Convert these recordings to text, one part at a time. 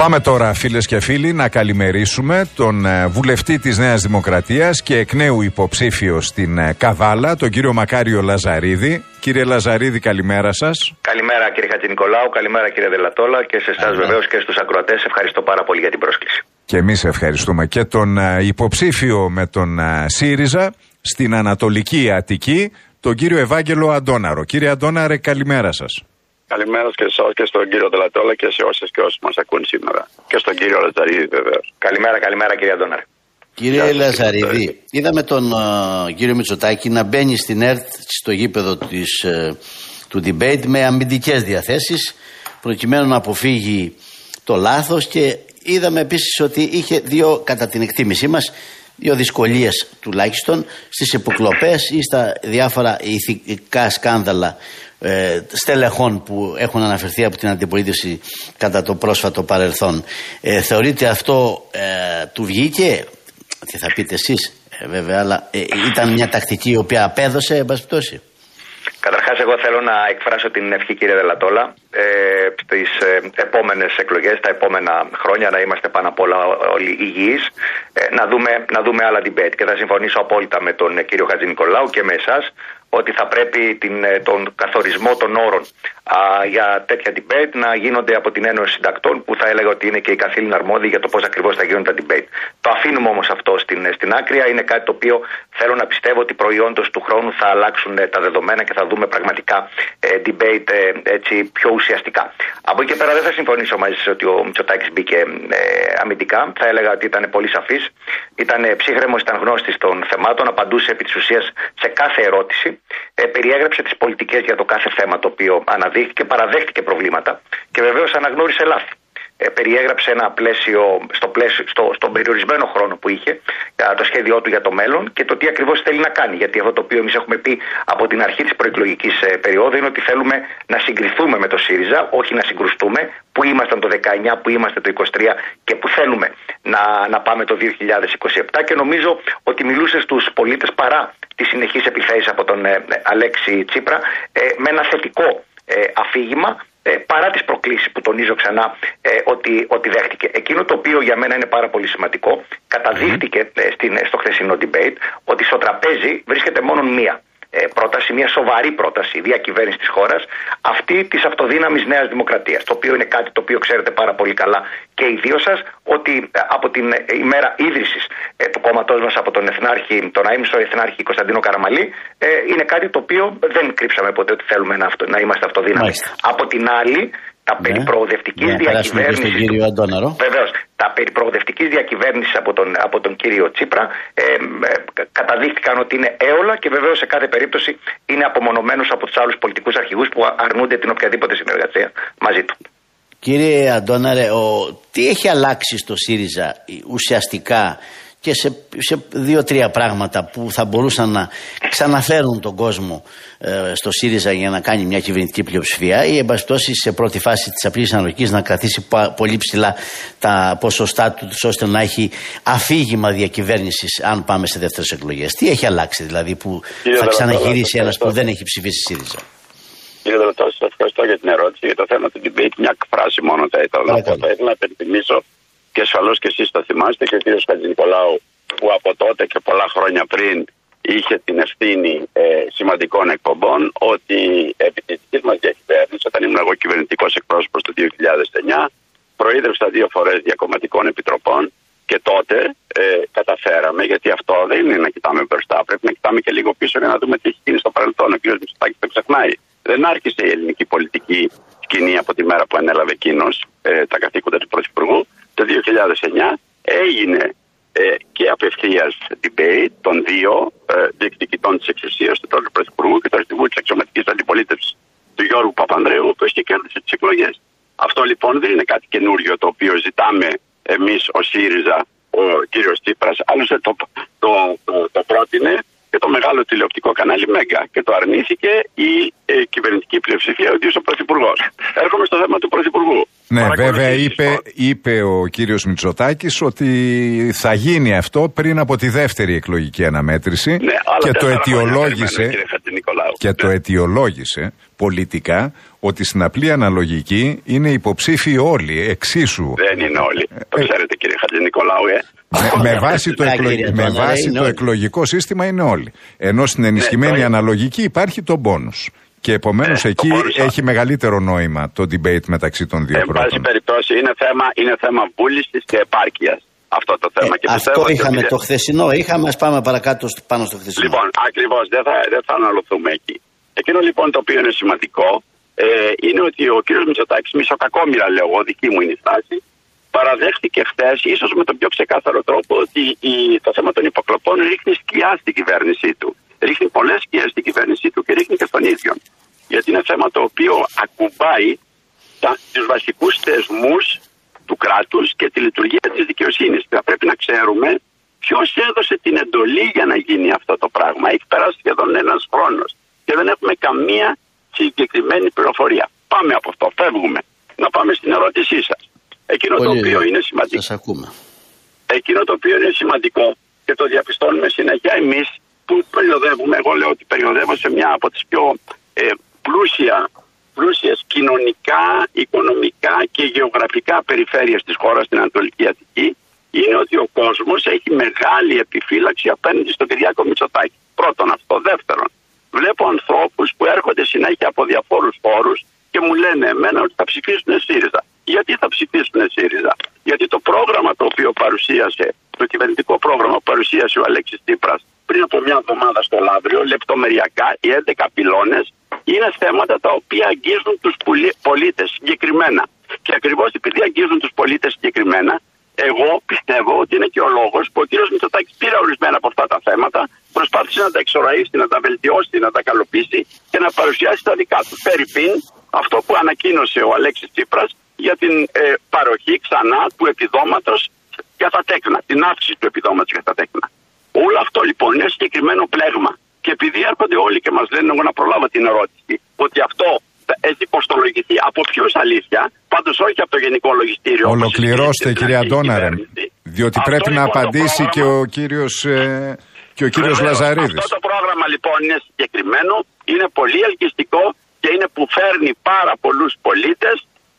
Πάμε τώρα, φίλες και φίλοι, να καλημερίσουμε τον βουλευτή της Νέας Δημοκρατίας και εκ νέου υποψήφιο στην Καβάλα, τον κύριο Μακάριο Λαζαρίδη. Κύριε Λαζαρίδη, καλημέρα σας. Καλημέρα κύριε Χατζηνικολάου, καλημέρα κύριε Δελατόλα και σε εσάς βεβαίως και στους ακροατές. Ευχαριστώ πάρα πολύ για την πρόσκληση. Και εμείς ευχαριστούμε. Και τον υποψήφιο με τον ΣΥΡΙΖΑ στην Ανατολική Αττική, τον κύριο Ευάγγελο Αντώναρο. Κύριε Αντώναρε, καλημέρα σας. Καλημέρα και σε εσάς και στον κύριο Δελατόλα και σε όσες και όσους μας ακούν σήμερα. Και στον κύριο Λαζαρίδη βεβαίως. Καλημέρα κύριε Αντώναρε. Κύριε Λαζαρίδη, είδαμε τον κύριο Μητσοτάκη να μπαίνει στην ΕΡΤ στο γήπεδο του debate με αμυντικές διαθέσεις προκειμένου να αποφύγει το λάθος, και είδαμε επίσης ότι είχε κατά την εκτίμησή μας, δύο δυσκολίες τουλάχιστον στις υποκλοπές ή στα διάφορα ηθικά σκάνδαλα στελεχών που έχουν αναφερθεί από την αντιπολίτευση κατά το πρόσφατο παρελθόν. Θεωρείτε αυτό του βγήκε? Τι θα πείτε εσείς βέβαια, αλλά ήταν μια τακτική η οποία απέδωσε εν πάση περιπτώσει? Καταρχάς, εγώ θέλω να εκφράσω την ευχή, κύριε Δελατόλα, στις επόμενες εκλογές, τα επόμενα χρόνια, να είμαστε πάνω απ' όλα όλοι υγιείς, να δούμε άλλα debate. Και θα συμφωνήσω απόλυτα με τον κύριο Χατζηνικολάου και με εσάς ότι θα πρέπει τον καθορισμό των όρων για τέτοια debate να γίνονται από την Ένωση Συντακτών, που θα έλεγα ότι είναι και η καθήλυνα αρμόδιοι για το πώς ακριβώς θα γίνουν τα debate. Το αφήνουμε όμως αυτό στην άκρη. Είναι κάτι το οποίο θέλω να πιστεύω ότι προϊόντος του χρόνου θα αλλάξουν τα δεδομένα και θα δούμε πραγματικά debate έτσι πιο ουσιαστικά. Από εκεί και πέρα δεν θα συμφωνήσω μαζί σας ότι ο Μητσοτάκης μπήκε αμυντικά. Θα έλεγα ότι ήταν πολύ σαφής, ήταν ψύχρεμος, ήταν γνώστης των θεμάτων, απαντούσε επί της ουσίας σε κάθε ερώτηση. Περιέγραψε τις πολιτικές για το κάθε θέμα το οποίο αναδείχθηκε, παραδέχτηκε προβλήματα και βεβαίως αναγνώρισε λάθη. Περιέγραψε ένα πλαίσιο, στον περιορισμένο χρόνο που είχε, το σχέδιό του για το μέλλον και το τι ακριβώς θέλει να κάνει. Γιατί αυτό το οποίο εμείς έχουμε πει από την αρχή της προεκλογικής περίοδου είναι ότι θέλουμε να συγκριθούμε με το ΣΥΡΙΖΑ, όχι να συγκρουστούμε. Που ήμασταν το 19, που είμαστε το 23 και που θέλουμε να πάμε το 2027. Και νομίζω ότι μιλούσε στους πολίτες παρά τις συνεχείς επιθέσεις από τον Αλέξη Τσίπρα με ένα θετικό αφήγημα, παρά τις προκλήσεις που τονίζω ξανά ότι δέχτηκε. Εκείνο το οποίο για μένα είναι πάρα πολύ σημαντικό, καταδείχτηκε στο χθεσινό debate ότι στο τραπέζι βρίσκεται μόνο μία πρόταση, μια σοβαρή πρόταση διακυβέρνηση της χώρας, αυτή της αυτοδύναμης Νέας Δημοκρατίας. Το οποίο είναι κάτι το οποίο ξέρετε πάρα πολύ καλά και οι δύο σας, ότι από την ημέρα ίδρυσης του κόμματός μας από τον αείμνηστο εθνάρχη Κωνσταντίνο Καραμαλή, είναι κάτι το οποίο δεν κρύψαμε ποτέ ότι θέλουμε να είμαστε αυτοδύναμοι. Από την άλλη, τα περί προοδευτικής διακυβέρνησης. Βεβαίως, τα περί προοδευτικής διακυβέρνησης από τον κύριο Τσίπρα καταδείχθηκαν ότι είναι έολα και βεβαίως σε κάθε περίπτωση είναι απομονωμένος από τους άλλους πολιτικούς αρχηγούς που αρνούνται την οποιαδήποτε συνεργασία μαζί του. Κύριε Αντώναρε, τι έχει αλλάξει στο ΣΥΡΙΖΑ ουσιαστικά και σε δύο-τρία πράγματα που θα μπορούσαν να ξαναφέρουν τον κόσμο στο ΣΥΡΙΖΑ για να κάνει μια κυβερνητική πλειοψηφία, ή εν πάση περιπτώσει σε πρώτη φάση της απλής αναλογικής να κρατήσει πολύ ψηλά τα ποσοστά του, ώστε να έχει αφήγημα διακυβέρνησης αν πάμε σε δεύτερες εκλογές? Τι έχει αλλάξει δηλαδή που θα ξαναγυρίσει ένας που δεν έχει ψηφίσει ΣΥΡΙΖΑ? Κύριε Δελατόλα, σας ευχαριστώ για την ερώτηση. Για το θέμα του debate, μια φράση μόνο θα ήθελα να πω. Θα ήθελα να υπενθυμίσω, και ασφαλώς και εσείς το θυμάστε, και ο κύριος Χατζηνικολάου, που από τότε και πολλά χρόνια πριν είχε την ευθύνη σημαντικών εκπομπών, ότι επί της δικής μας διακυβέρνησης, όταν ήμουν εγώ κυβερνητικός εκπρόσωπος το 2009, προείδρευσα 2 φορές διακομματικών επιτροπών και τότε καταφέραμε, γιατί αυτό δεν είναι να κοιτάμε μπροστά, πρέπει να κοιτάμε και λίγο πίσω για να δούμε τι έχει γίνει στο παρελθόν. Ο κύριος Μητσοτάκης το ξεχνάει. Δεν άρχισε η ελληνική πολιτική σκηνή από τη μέρα που ανέλαβε εκείνος τα καθήκοντα του Πρωθυπουργού. Το 2009 έγινε και απευθείας debate των δύο διεκδικητών της εξουσίας, του τότε Πρωθυπουργού και του αρχηγού της αξιωματικής αντιπολίτευσης, του Γιώργου Παπανδρέου, ο οποίος και κέρδισε τις εκλογές. Αυτό λοιπόν δεν είναι κάτι καινούριο το οποίο ζητάμε εμείς ο ΣΥΡΙΖΑ, ο κύριος Τσίπρας. Άλλωστε το πρότεινε και το μεγάλο τηλεοπτικό κανάλι Μέγκα και το αρνήθηκε η κυβερνητική πλειοψηφία, ο ίδιος ο Πρωθυπουργός. Έρχομαι στο θέμα του Πρωθυπουργού. Ναι, βέβαια είπε ο κύριος Μητσοτάκης ότι θα γίνει αυτό πριν από τη δεύτερη εκλογική αναμέτρηση, ναι, και το αιτιολόγησε πολιτικά ότι στην απλή αναλογική είναι υποψήφιοι όλοι, εξίσου. Δεν είναι όλοι. Το ξέρετε, κύριε Χατζηνικολάου, με βάση το εκλογικό σύστημα είναι όλοι. Ενώ στην ενισχυμένη αναλογική υπάρχει το μπόνους. Και επομένως εκεί έχει μεγαλύτερο νόημα το debate μεταξύ των δύο πρώτων. Εν πάση περιπτώσει είναι θέμα βούλησης και επάρκειας αυτό το θέμα. Και αυτό είχαμε το χθεσινό, ας πάμε παρακάτω πάνω στο χθεσινό. Λοιπόν, ακριβώς, δεν θα αναλωθούμε εκεί. Εκείνο λοιπόν το οποίο είναι σημαντικό είναι ότι ο κύριος Μητσοτάκης, μισοκακόμοιρα λέω εγώ, δική μου είναι η στάση, παραδέχτηκε χθες, ίσως με τον πιο ξεκάθαρο τρόπο, ότι το θέμα των υποκλοπών ρίχνει σκιά στην κυβέρνησή του. Ρίχνει πολλές σκιές στην κυβέρνησή του και ρίχνει και στον ίδιο. Γιατί είναι θέμα το οποίο ακουμπάει τους βασικούς θεσμούς του κράτους και τη λειτουργία της δικαιοσύνης. Θα πρέπει να ξέρουμε ποιος έδωσε την εντολή για να γίνει αυτό το πράγμα. Έχει περάσει σχεδόν ένας χρόνος και δεν έχουμε καμία συγκεκριμένη πληροφορία. Πάμε από αυτό, φεύγουμε. Να πάμε στην ερώτησή σας. Εκείνο το οποίο είναι σημαντικό. Σας ακούμε. Εκείνο το οποίο είναι σημαντικό και το διαπιστώνουμε συνέχεια εμείς που περιοδεύουμε, εγώ λέω ότι περιοδεύω σε μια από τις πιο πλούσιες κοινωνικά, οικονομικά και γεωγραφικά περιφέρειες της χώρας, στην Ανατολική Αττική, είναι ότι ο κόσμος έχει μεγάλη επιφύλαξη απέναντι στον Κυριάκο Μητσοτάκη. Πρώτον αυτό. Δεύτερον, βλέπω ανθρώπους που έρχονται συνέχεια από διαφόρους χώρους και μου λένε εμένα ότι θα ψηφίσουν ΣΥΡΙΖΑ. Γιατί θα ψηφίσουν ΣΥΡΙΖΑ? Γιατί το πρόγραμμα το οποίο παρουσίασε, το κυβερνητικό πρόγραμμα που παρουσίασε ο Αλέξης Τσίπρας πριν από μια εβδομάδα στο Λαύριο, λεπτομεριακά, οι 11 πυλώνες, είναι θέματα τα οποία αγγίζουν τους πολίτες συγκεκριμένα. Και ακριβώς επειδή αγγίζουν τους πολίτες συγκεκριμένα, εγώ πιστεύω ότι είναι και ο λόγος που ο κύριος Μητσοτάκης πήρε ορισμένα από αυτά τα θέματα, προσπάθησε να τα εξοραίσει, να τα βελτιώσει, να τα καλοποιήσει και να παρουσιάσει τα δικά του. Φερρυπίν, αυτό που ανακοίνωσε ο Αλέξης Τσίπρας για την παροχή ξανά του επιδόματος για τα τέκνα, την αύξηση του επιδόματος για τα τέκνα. Όλο αυτό λοιπόν είναι συγκεκριμένο πλέγμα. Και επειδή έρχονται όλοι και μας λένε, εγώ να προλάβω την ερώτηση, ότι αυτό έχει κοστολογηθεί από ποιους αλήθεια, πάντως όχι από το Γενικό Λογιστήριο. Ολοκληρώστε, κυρία Αντώναρε, διότι αυτό πρέπει λοιπόν να απαντήσει και ο κύριος Λαζαρίδης. Αυτό το πρόγραμμα λοιπόν είναι συγκεκριμένο, είναι πολύ ελκυστικό και είναι που φέρνει πάρα πολλούς πολίτες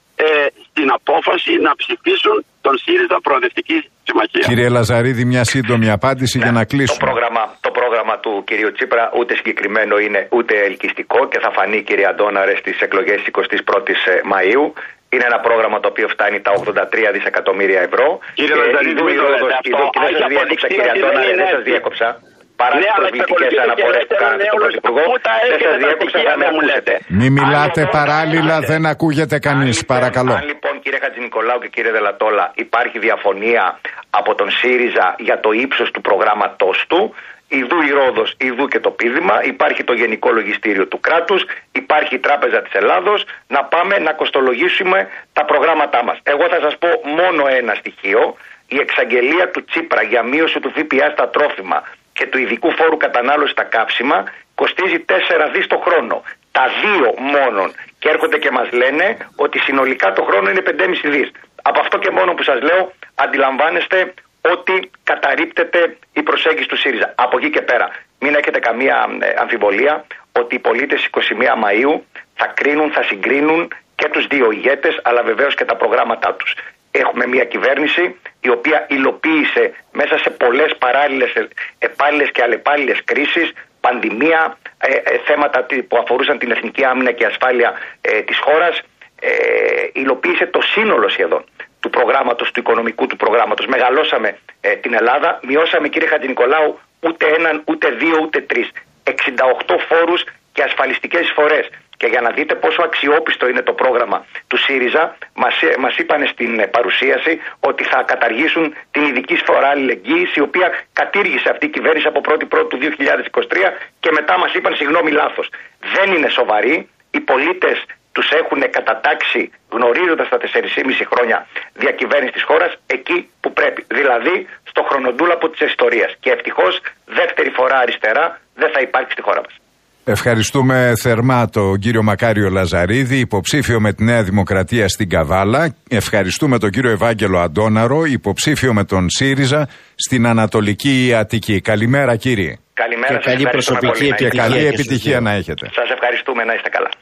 στην απόφαση να ψηφίσουν τον ΣΥΡΙΖΑ Προοδευτική Συμμαχία. Κύριε Λαζαρίδη, μια σύντομη απάντηση για να κλείσουμε. Το πρόγραμμα του κυρίου Τσίπρα ούτε συγκεκριμένο είναι ούτε ελκυστικό και θα φανεί, κύριε Αντώναρε, στις εκλογές 21ης Μαΐου. Είναι ένα πρόγραμμα το οποίο φτάνει τα 83 δισεκατομμύρια ευρώ. Κύριε Λαζαρίδη, μην το λέτε αυτό. Κύριε Αντώναρε, δεν σας διέκοψα. Παρά τις προσβλητικές αναφορές που κάνατε στον Πρωθυπουργό, δεν σας διέκοψα, θα με ακούσετε. Μην μιλάτε παράλληλα, δεν ακούγεται κανείς, παρακαλώ. Αν λοιπόν, κύριε Χατζηνικολάου και κύριε Δελατόλα, υπάρχει διαφωνία από τον ΣΥΡΙΖΑ για το ύψος του προγράμματός του, ιδού η Ρόδος, ιδού και το πείδημα, υπάρχει το Γενικό Λογιστήριο του κράτους, υπάρχει η Τράπεζα της Ελλάδος, να πάμε να κοστολογήσουμε τα προγράμματά μας. Εγώ θα σας πω μόνο ένα στοιχείο, η εξαγγελία του Τσίπρα για μείωση του ΦΠΑ στα τρόφιμα και του ειδικού φόρου κατανάλωση στα καύσιμα κοστίζει 4 δις το χρόνο. Τα δύο μόνον. Και έρχονται και μας λένε ότι συνολικά το χρόνο είναι 5,5 δις. Από αυτό και μόνο που σας λέω αντιλαμβάνεστε ότι καταρρίπτεται η προσέγγιση του ΣΥΡΙΖΑ. Από εκεί και πέρα μην έχετε καμία αμφιβολία ότι οι πολίτες 21 Μαΐου θα κρίνουν, θα συγκρίνουν και τους δύο ηγέτες αλλά βεβαίως και τα προγράμματά τους. Έχουμε μια κυβέρνηση η οποία υλοποίησε μέσα σε πολλές παράλληλες, επάλληλες και αλλεπάλληλες κρίσεις, πανδημία, θέματα που αφορούσαν την εθνική άμυνα και ασφάλεια της χώρας, υλοποίησε το σύνολο σχεδόν του προγράμματος, του οικονομικού του προγράμματος. Μεγαλώσαμε την Ελλάδα, μειώσαμε, κύριε Χατζηνικολάου, ούτε έναν, ούτε δύο, ούτε τρεις. 68 φόρους και ασφαλιστικές εισφορές. Και για να δείτε πόσο αξιόπιστο είναι το πρόγραμμα του ΣΥΡΙΖΑ, μας είπαν στην παρουσίαση ότι θα καταργήσουν την ειδική εισφορά αλληλεγγύης, η οποία κατήργησε αυτή η κυβέρνηση από 1η του 2023 και μετά μας είπαν συγγνώμη, λάθος. Δεν είναι σοβαροί, οι πολίτες τους έχουν κατατάξει γνωρίζοντας τα 4,5 χρόνια διακυβέρνηση της χώρας εκεί που πρέπει, δηλαδή στο χρονοτούλαπο της ιστορίας. Και ευτυχώς δεύτερη φορά αριστερά δεν θα υπάρξει στη χώρα μας. Ευχαριστούμε θερμά τον κύριο Μακάριο Λαζαρίδη, υποψήφιο με τη Νέα Δημοκρατία στην Καβάλα. Ευχαριστούμε τον κύριο Ευάγγελο Αντώναρο, υποψήφιο με τον ΣΥΡΙΖΑ στην Ανατολική Αττική. Καλημέρα κύριε. Καλημέρα, και καλή προσωπική και καλή επιτυχία να έχετε. Σας ευχαριστούμε, να είστε καλά.